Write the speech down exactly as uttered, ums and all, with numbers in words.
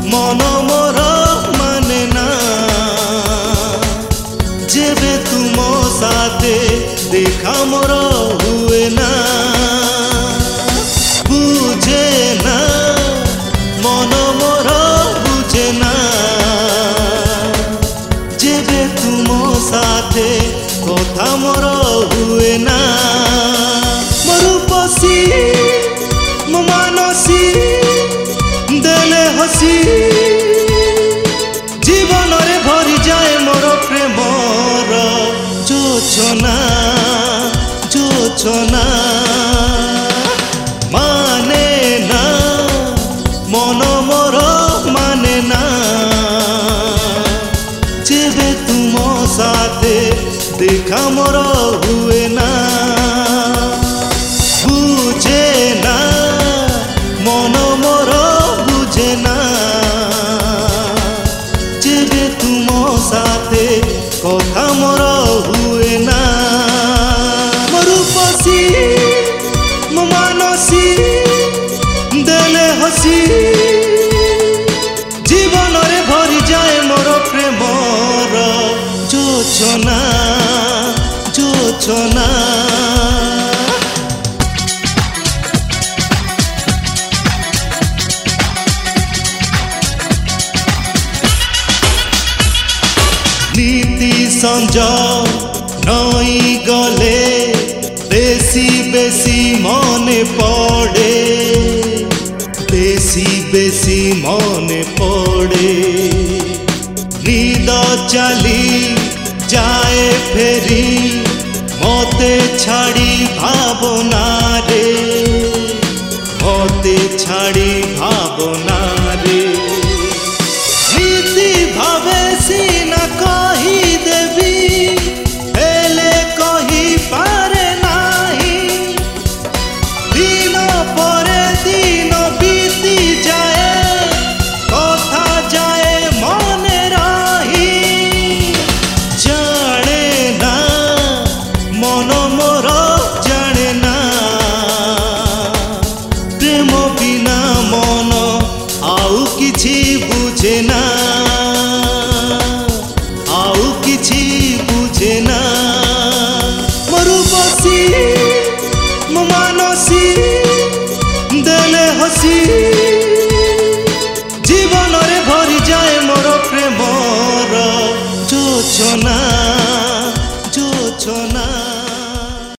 मन मोर माने ना जेबे तुम साथे देखा मोर हुए ना बुझे ना मन मोर बुझे ना जेबे तुम साथे कथा मोर हुए ना मोर पसी मो मानसी देले हसी जीवन रे भरी जाए मोर प्रेमर जोछना जोछना माने ना मन मोर माने ना जेबे तुम साथे देखा मोर हुए ना बुझे ना मन मोर बुझे ना जेबे तुम साथे कथा मोर हुए ना मोर पसी मो मानसी देले हसी जीवन रे भरी जाए मोर प्रेमर जोछना जोछना नीति संजय नई गले बेसी बेसी मने पड़े बेसी बेसी मने पड़े नींद चली जाए फेरी मते छाड़ी भावना रे मते छाड़ी भावना रे नीति भावे सीना कही देवी हेले कही पारे नाही दिन परे दिन बीती जाए कथा जाए मने रही जाने ना मन मोर जाने ना प्रेम बिना मन आउ किछि बुझे ना आउ किछि बुझे ना मोर बसी मो मानसी देले हसी जीवन रे भरी जाए मोर प्रेमर जोछना।